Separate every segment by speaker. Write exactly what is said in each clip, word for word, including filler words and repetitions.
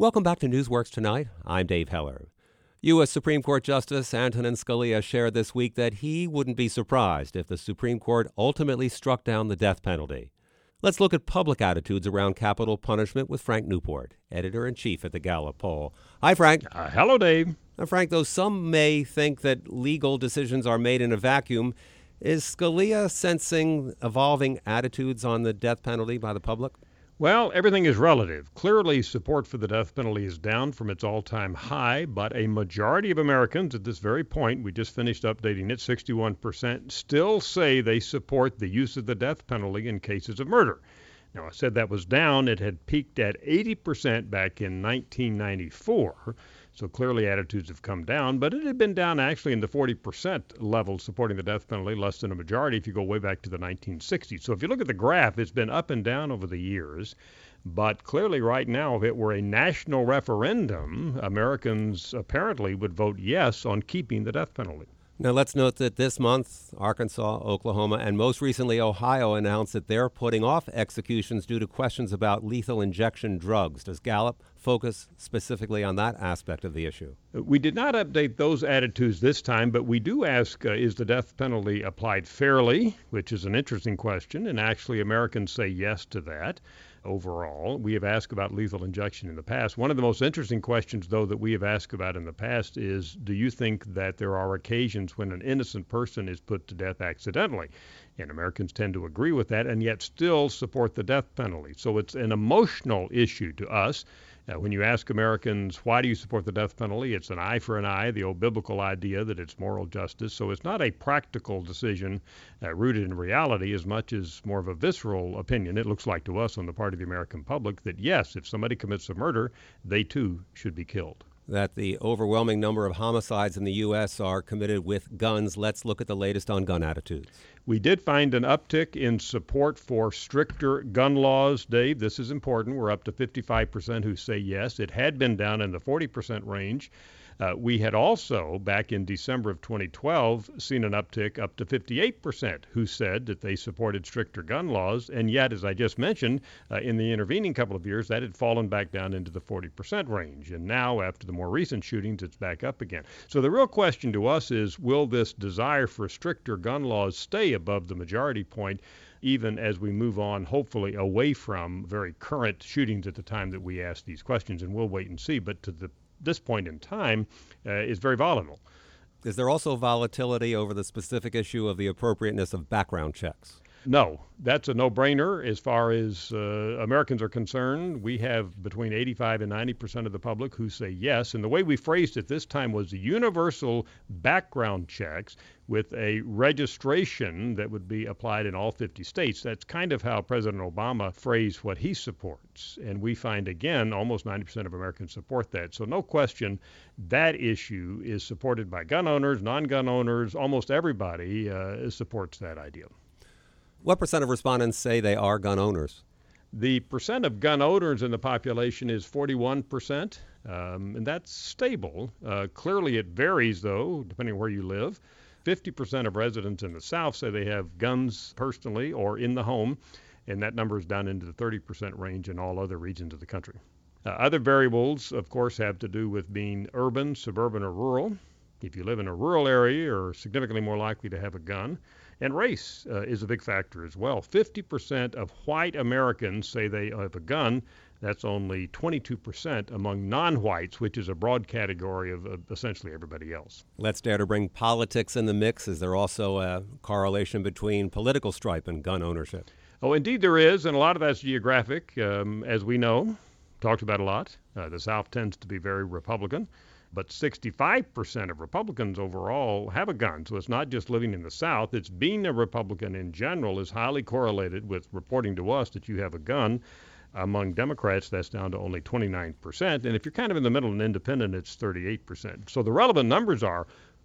Speaker 1: Welcome back to Newsworks Tonight. I'm Dave Heller. U S. Supreme Court Justice Antonin Scalia shared this week that he wouldn't be surprised if the Supreme Court ultimately struck down the death penalty. Let's look at public attitudes around capital punishment with Frank Newport, editor-in-chief at the Gallup poll. Hi, Frank.
Speaker 2: Uh, hello, Dave.
Speaker 1: Now, Frank, though some may think that legal decisions are made in a vacuum, is Scalia sensing evolving attitudes on the death penalty by the public?
Speaker 2: Well, everything is relative. Clearly, support for the death penalty is down from its all-time high, but a majority of Americans at this very point, we just finished updating it, sixty-one percent, still say they support the use of the death penalty in cases of murder. Now, I said that was down. It had peaked at eighty percent back in nineteen ninety-four, so clearly attitudes have come down, but it had been down actually in the forty percent level supporting the death penalty, less than a majority if you go way back to the nineteen sixties. So if you look at the graph, it's been up and down over the years, but clearly right now, if it were a national referendum, Americans apparently would vote yes on keeping the death penalty.
Speaker 1: Now, let's note that this month, Arkansas, Oklahoma, and most recently Ohio announced that they're putting off executions due to questions about lethal injection drugs. Does Gallup focus specifically on that aspect of the issue?
Speaker 2: We did not update those attitudes this time, but we do ask, uh, is the death penalty applied fairly, which is an interesting question, and actually Americans say yes to that. Overall, we have asked about lethal injection in the past. One of the most interesting questions, though, that we have asked about in the past is, do you think that there are occasions when an innocent person is put to death accidentally? And Americans tend to agree with that and yet still support the death penalty. So it's an emotional issue to us. Uh, when you ask Americans, why do you support the death penalty? It's an eye for an eye, the old biblical idea that it's moral justice. So it's not a practical decision uh, rooted in reality as much as more of a visceral opinion, it looks like to us on the part of the American public, that yes, if somebody commits a murder, they too should be killed.
Speaker 1: That the overwhelming number of homicides in the U S are committed with guns. Let's look at the latest on gun attitudes.
Speaker 2: We did find an uptick in support for stricter gun laws, Dave. This is important. We're up to fifty-five percent who say yes. It had been down in the forty percent range. Uh, we had also, back in December of twenty twelve, seen an uptick up to fifty-eight percent who said that they supported stricter gun laws. And yet, as I just mentioned, uh, in the intervening couple of years, that had fallen back down into the forty percent range. And now, after the more recent shootings, it's back up again. So the real question to us is, will this desire for stricter gun laws stay above the majority point, even as we move on, hopefully, away from very current shootings at the time that we ask these questions? And we'll wait and see. But to the this point in time uh, is very volatile.
Speaker 1: Is there also volatility over the specific issue of the appropriateness of background checks?
Speaker 2: No, that's a no-brainer as far as uh, Americans are concerned. We have between eighty-five and ninety percent of the public who say yes. And the way we phrased it this time was the universal background checks with a registration that would be applied in all fifty states. That's kind of how President Obama phrased what he supports. And we find, again, almost ninety percent of Americans support that. So no question, that issue is supported by gun owners, non-gun owners. Almost everybody uh, supports that idea.
Speaker 1: What percent of respondents say they are gun owners?
Speaker 2: The percent of gun owners in the population is forty-one percent, um, and that's stable. Uh, clearly it varies, though, depending on where you live. fifty percent of residents in the South say they have guns personally or in the home, and that number is down into the thirty percent range in all other regions of the country. Uh, other variables, of course, have to do with being urban, suburban, or rural. If you live in a rural area, you're significantly more likely to have a gun. And race uh, is a big factor as well. fifty percent of white Americans say they have a gun. That's only twenty-two percent among non-whites, which is a broad category of, of essentially everybody else.
Speaker 1: Let's dare to bring politics in the mix. Is there also a correlation between political stripe and gun ownership?
Speaker 2: Oh, indeed there is, and a lot of that's geographic, um, as we know. Talked about a lot. Uh, the South tends to be very Republican. But sixty-five percent of Republicans overall have a gun. So it's not just living in the South. It's being a Republican in general is highly correlated with reporting to us that you have a gun. Among Democrats, that's down to only twenty-nine percent. And if you're kind of in the middle and independent, it's thirty-eight percent. So the relevant numbers are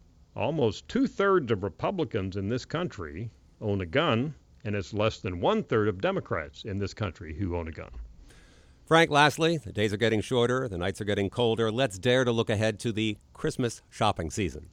Speaker 2: almost two-thirds of Republicans in this country own a gun, and it's less than one-third of Democrats in this country who own a gun.
Speaker 1: Frank, lastly, the days are getting shorter, the nights are getting colder. Let's dare to look ahead to the Christmas shopping season.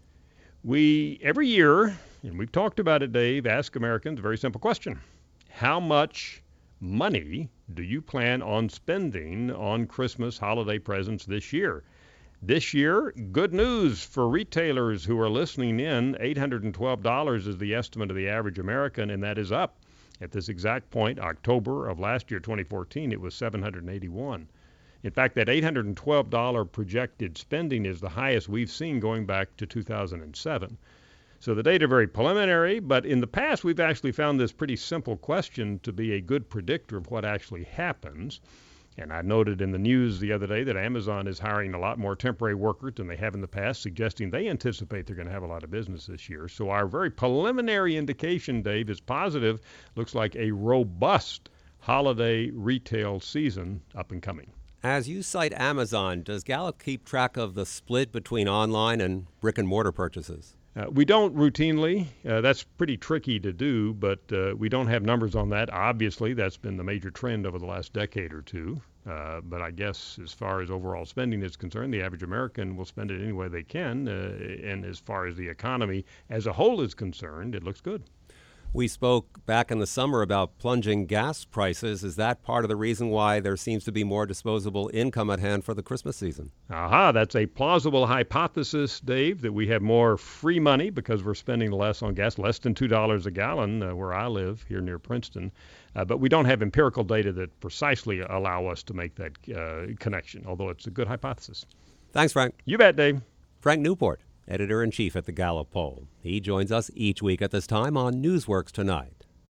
Speaker 2: We, every year, and we've talked about it, Dave, ask Americans a very simple question. How much money do you plan on spending on Christmas holiday presents this year? This year, good news for retailers who are listening in. eight hundred twelve dollars is the estimate of the average American, and that is up. At this exact point, October of last year, twenty fourteen, it was seven hundred eighty-one dollars. In fact, that eight hundred twelve dollars projected spending is the highest we've seen going back to two thousand seven. So the data are very preliminary, but in the past we've actually found this pretty simple question to be a good predictor of what actually happens. And I noted in the news the other day that Amazon is hiring a lot more temporary workers than they have in the past, suggesting they anticipate they're going to have a lot of business this year. So our very preliminary indication, Dave, is positive. Looks like a robust holiday retail season up and coming.
Speaker 1: As you cite Amazon, does Gallup keep track of the split between online and brick and mortar purchases?
Speaker 2: Uh, we don't routinely. Uh, that's pretty tricky to do, but uh, we don't have numbers on that. Obviously, that's been the major trend over the last decade or two. Uh, but I guess as far as overall spending is concerned, the average American will spend it any way they can. Uh, and as far as the economy as a whole is concerned, it looks good.
Speaker 1: We spoke back in the summer about plunging gas prices. Is that part of the reason why there seems to be more disposable income at hand for the Christmas season?
Speaker 2: Aha, that's a plausible hypothesis, Dave, that we have more free money because we're spending less on gas, less than two dollars a gallon uh, where I live here near Princeton. Uh, but we don't have empirical data that precisely allow us to make that uh, connection, although it's a good hypothesis.
Speaker 1: Thanks, Frank.
Speaker 2: You bet, Dave.
Speaker 1: Frank Newport, editor-in-chief at the Gallup Poll. He joins us each week at this time on Newsworks Tonight.